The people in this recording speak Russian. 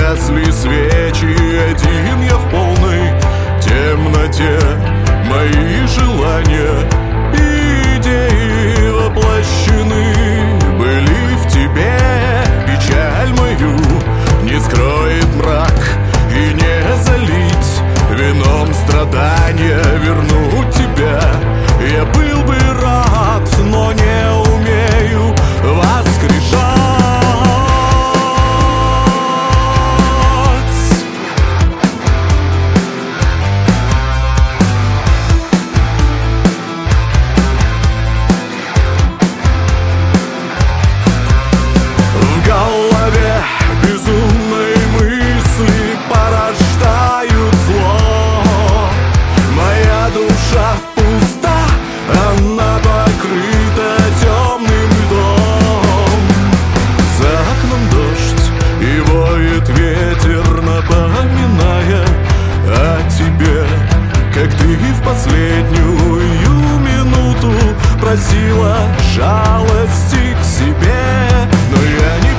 Гасли свечи, один я в полной темноте. Мои желания и идеи воплощены были в тебе. Печаль мою не скроет мрак и не залить вином страдания. Вернуть тебя я был бы рад, но не умею воскрешать. В голове безумные мысли порождают зло. Моя душа пуста, она покрыта темным льдом. За окном дождь и воет ветер, напоминая о тебе. Как ты в последнюю минуту просила жалости к себе. Но я не